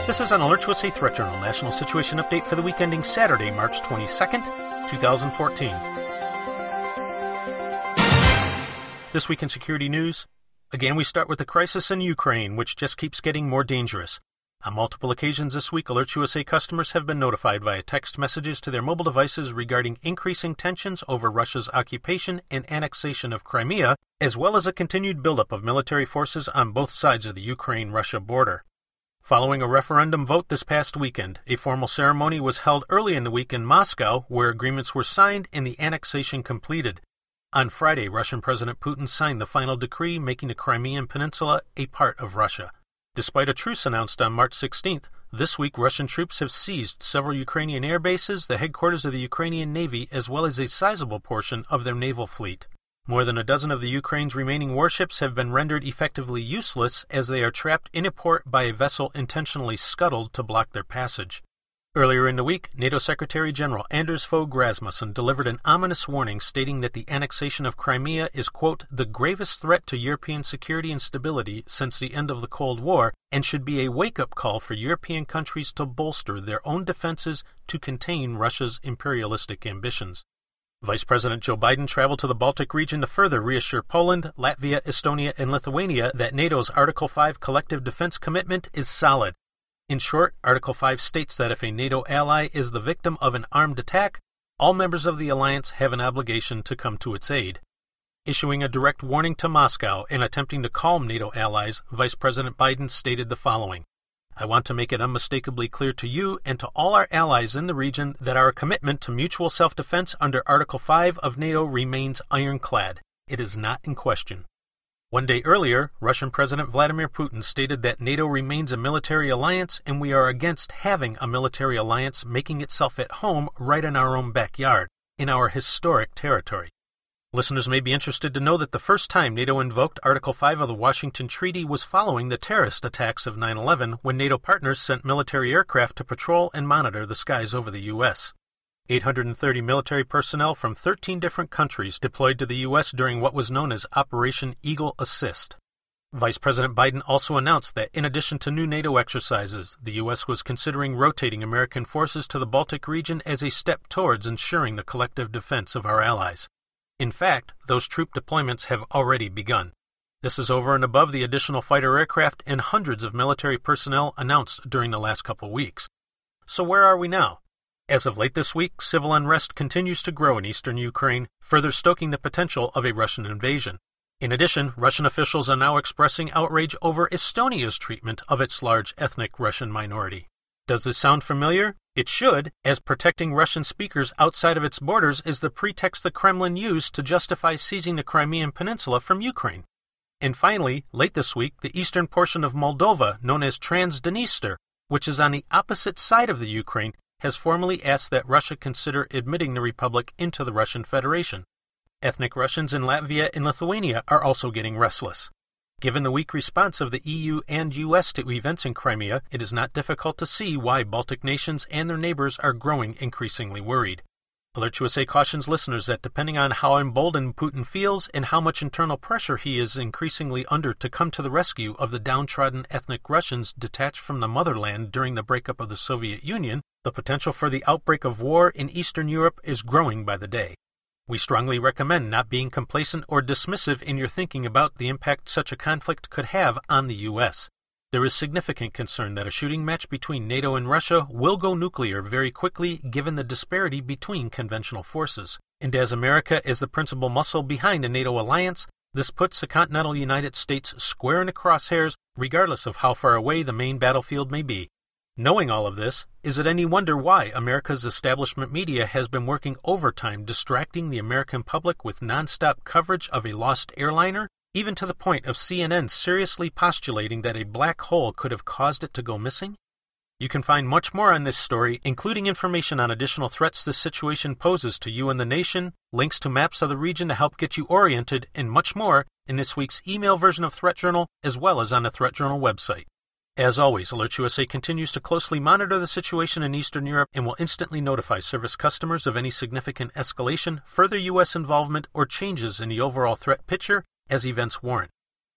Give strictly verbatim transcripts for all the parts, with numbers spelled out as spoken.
This is an Alert U S A Threat Journal National Situation Update for the week ending Saturday, March twenty-second, twenty fourteen. This week in security news, again we start with the crisis in Ukraine, which just keeps getting more dangerous. On multiple occasions this week, Alert U S A customers have been notified via text messages to their mobile devices regarding increasing tensions over Russia's occupation and annexation of Crimea, as well as a continued buildup of military forces on both sides of the Ukraine-Russia border. Following a referendum vote this past weekend, a formal ceremony was held early in the week in Moscow, where agreements were signed and the annexation completed. On Friday, Russian President Putin signed the final decree making the Crimean Peninsula a part of Russia. Despite a truce announced on March sixteenth, this week Russian troops have seized several Ukrainian air bases, the headquarters of the Ukrainian Navy, as well as a sizable portion of their naval fleet. More than a dozen of the Ukraine's remaining warships have been rendered effectively useless as they are trapped in a port by a vessel intentionally scuttled to block their passage. Earlier in the week, NATO Secretary General Anders Fogh Rasmussen delivered an ominous warning stating that the annexation of Crimea is, quote, the gravest threat to European security and stability since the end of the Cold War and should be a wake-up call for European countries to bolster their own defenses to contain Russia's imperialistic ambitions. Vice President Joe Biden traveled to the Baltic region to further reassure Poland, Latvia, Estonia, and Lithuania that NATO's Article five collective defense commitment is solid. In short, Article five states that if a NATO ally is the victim of an armed attack, all members of the alliance have an obligation to come to its aid. Issuing a direct warning to Moscow and attempting to calm NATO allies, Vice President Biden stated the following: I want to make it unmistakably clear to you and to all our allies in the region that our commitment to mutual self-defense under Article five of NATO remains ironclad. It is not in question. One day earlier, Russian President Vladimir Putin stated that NATO remains a military alliance and we are against having a military alliance making itself at home right in our own backyard, in our historic territory. Listeners may be interested to know that the first time NATO invoked Article five of the Washington Treaty was following the terrorist attacks of nine eleven, when NATO partners sent military aircraft to patrol and monitor the skies over the U S eight hundred thirty military personnel from thirteen different countries deployed to the U S during what was known as Operation Eagle Assist. Vice President Biden also announced that in addition to new NATO exercises, the U S was considering rotating American forces to the Baltic region as a step towards ensuring the collective defense of our allies. In fact, those troop deployments have already begun. This is over and above the additional fighter aircraft and hundreds of military personnel announced during the last couple weeks. So where are we now? As of late this week, civil unrest continues to grow in eastern Ukraine, further stoking the potential of a Russian invasion. In addition, Russian officials are now expressing outrage over Estonia's treatment of its large ethnic Russian minority. Does this sound familiar? It should, as protecting Russian speakers outside of its borders is the pretext the Kremlin used to justify seizing the Crimean Peninsula from Ukraine. And finally, late this week, the eastern portion of Moldova, known as Transdniester, which is on the opposite side of the Ukraine, has formally asked that Russia consider admitting the republic into the Russian Federation. Ethnic Russians in Latvia and Lithuania are also getting restless. Given the weak response of the E U and U S to events in Crimea, it is not difficult to see why Baltic nations and their neighbors are growing increasingly worried. Alert U S A cautions listeners that depending on how emboldened Putin feels and how much internal pressure he is increasingly under to come to the rescue of the downtrodden ethnic Russians detached from the motherland during the breakup of the Soviet Union, the potential for the outbreak of war in Eastern Europe is growing by the day. We strongly recommend not being complacent or dismissive in your thinking about the impact such a conflict could have on the U S. There is significant concern that a shooting match between NATO and Russia will go nuclear very quickly given the disparity between conventional forces. And as America is the principal muscle behind a NATO alliance, this puts the continental United States square in the crosshairs regardless of how far away the main battlefield may be. Knowing all of this, is it any wonder why America's establishment media has been working overtime distracting the American public with nonstop coverage of a lost airliner, even to the point of C N N seriously postulating that a black hole could have caused it to go missing? You can find much more on this story, including information on additional threats this situation poses to you and the nation, links to maps of the region to help get you oriented, and much more in this week's email version of Threat Journal, as well as on the Threat Journal website. As always, Alert U S A continues to closely monitor the situation in Eastern Europe and will instantly notify service customers of any significant escalation, further U S involvement, or changes in the overall threat picture as events warrant.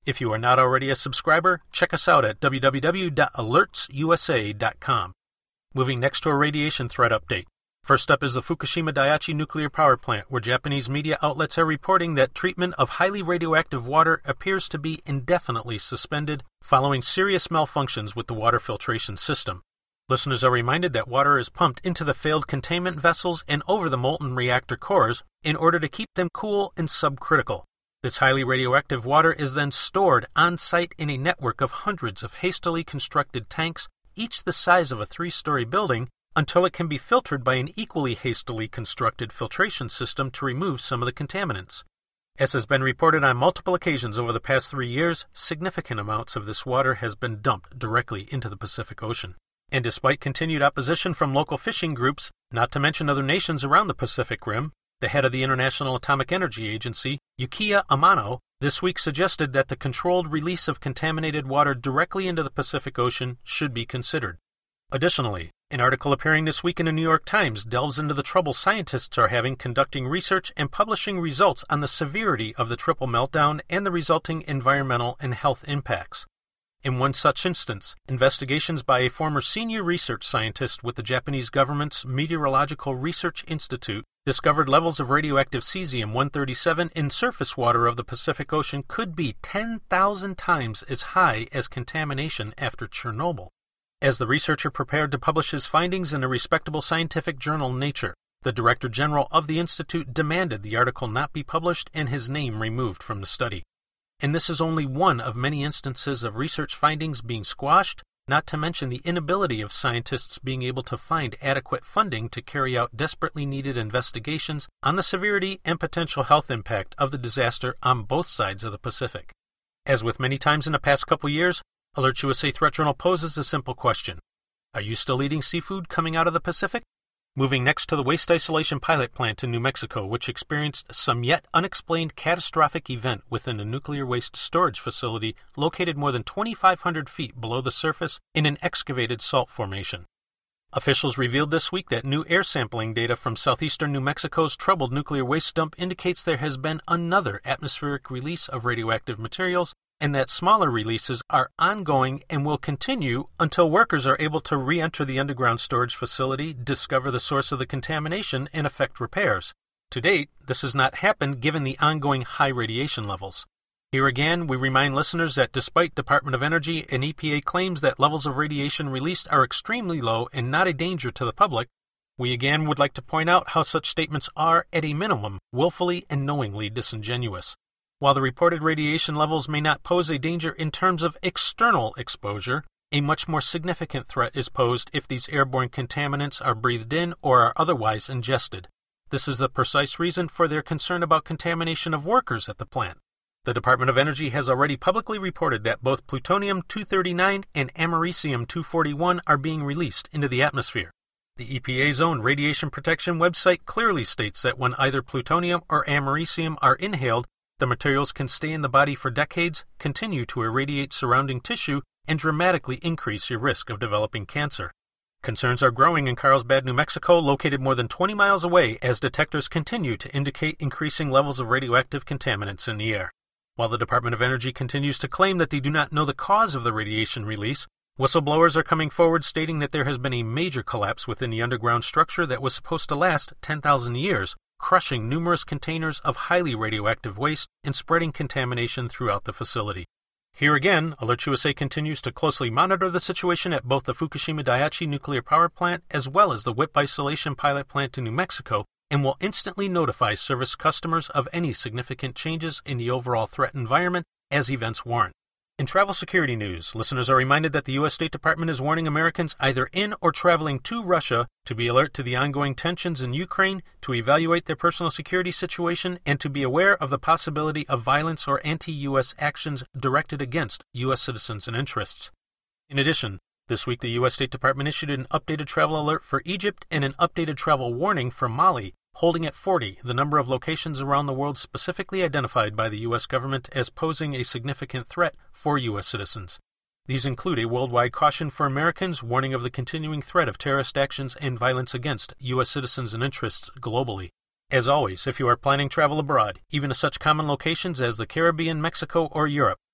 If you are not already a subscriber, check us out at w w w dot alerts u s a dot com. Moving next to a radiation threat update. First up is the Fukushima Daiichi nuclear power plant, where Japanese media outlets are reporting that treatment of highly radioactive water appears to be indefinitely suspended following serious malfunctions with the water filtration system. Listeners are reminded that water is pumped into the failed containment vessels and over the molten reactor cores in order to keep them cool and subcritical. This highly radioactive water is then stored on-site in a network of hundreds of hastily constructed tanks, each the size of a three-story building, until it can be filtered by an equally hastily constructed filtration system to remove some of the contaminants. As has been reported on multiple occasions over the past three years, significant amounts of this water has been dumped directly into the Pacific Ocean. And despite continued opposition from local fishing groups, not to mention other nations around the Pacific Rim, the head of the International Atomic Energy Agency, Yukiya Amano, this week suggested that the controlled release of contaminated water directly into the Pacific Ocean should be considered. Additionally, an article appearing this week in the New York Times delves into the trouble scientists are having conducting research and publishing results on the severity of the triple meltdown and the resulting environmental and health impacts. In one such instance, investigations by a former senior research scientist with the Japanese government's Meteorological Research Institute discovered levels of radioactive cesium one thirty-seven in surface water of the Pacific Ocean could be ten thousand times as high as contamination after Chernobyl. As the researcher prepared to publish his findings in a respectable scientific journal Nature, the Director General of the Institute demanded the article not be published and his name removed from the study. And this is only one of many instances of research findings being squashed, not to mention the inability of scientists being able to find adequate funding to carry out desperately needed investigations on the severity and potential health impact of the disaster on both sides of the Pacific. As with many times in the past couple years, Alert U S A Threat Journal poses a simple question. Are you still eating seafood coming out of the Pacific? Moving next to the waste isolation pilot plant in New Mexico, which experienced some yet unexplained catastrophic event within a nuclear waste storage facility located more than twenty-five hundred feet below the surface in an excavated salt formation. Officials revealed this week that new air sampling data from southeastern New Mexico's troubled nuclear waste dump indicates there has been another atmospheric release of radioactive materials, and that smaller releases are ongoing and will continue until workers are able to re-enter the underground storage facility, discover the source of the contamination, and effect repairs. To date, this has not happened given the ongoing high radiation levels. Here again, we remind listeners that despite Department of Energy and E P A claims that levels of radiation released are extremely low and not a danger to the public, we again would like to point out how such statements are, at a minimum, willfully and knowingly disingenuous. While the reported radiation levels may not pose a danger in terms of external exposure, a much more significant threat is posed if these airborne contaminants are breathed in or are otherwise ingested. This is the precise reason for their concern about contamination of workers at the plant. The Department of Energy has already publicly reported that both plutonium two thirty-nine and americium two forty-one are being released into the atmosphere. The E P A's own radiation protection website clearly states that when either plutonium or americium are inhaled, the materials can stay in the body for decades, continue to irradiate surrounding tissue, and dramatically increase your risk of developing cancer. Concerns are growing in Carlsbad, New Mexico, located more than twenty miles away, as detectors continue to indicate increasing levels of radioactive contaminants in the air. While the Department of Energy continues to claim that they do not know the cause of the radiation release, whistleblowers are coming forward stating that there has been a major collapse within the underground structure that was supposed to last ten thousand years, crushing numerous containers of highly radioactive waste and spreading contamination throughout the facility. Here again, Alert U S A continues to closely monitor the situation at both the Fukushima Daiichi nuclear power plant as well as the W I P isolation pilot plant in New Mexico, and will instantly notify service customers of any significant changes in the overall threat environment as events warrant. In travel security news, listeners are reminded that the U S State Department is warning Americans either in or traveling to Russia to be alert to the ongoing tensions in Ukraine, to evaluate their personal security situation, and to be aware of the possibility of violence or anti-U S actions directed against U S citizens and interests. In addition, this week the U S State Department issued an updated travel alert for Egypt and an updated travel warning for Mali, holding at forty the number of locations around the world specifically identified by the U S government as posing a significant threat for U S citizens. These include a worldwide caution for Americans, warning of the continuing threat of terrorist actions and violence against U S citizens and interests globally. As always, if you are planning travel abroad, even to such common locations as the Caribbean, Mexico, or Europe,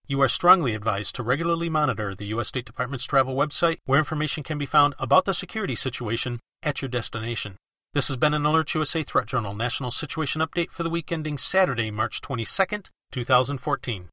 You are strongly advised to regularly monitor the U S State Department's travel website, where information can be found about the security situation at your destination. This has been an Alert U S A Threat Journal National Situation Update for the week ending Saturday, March twenty-second, two thousand fourteen.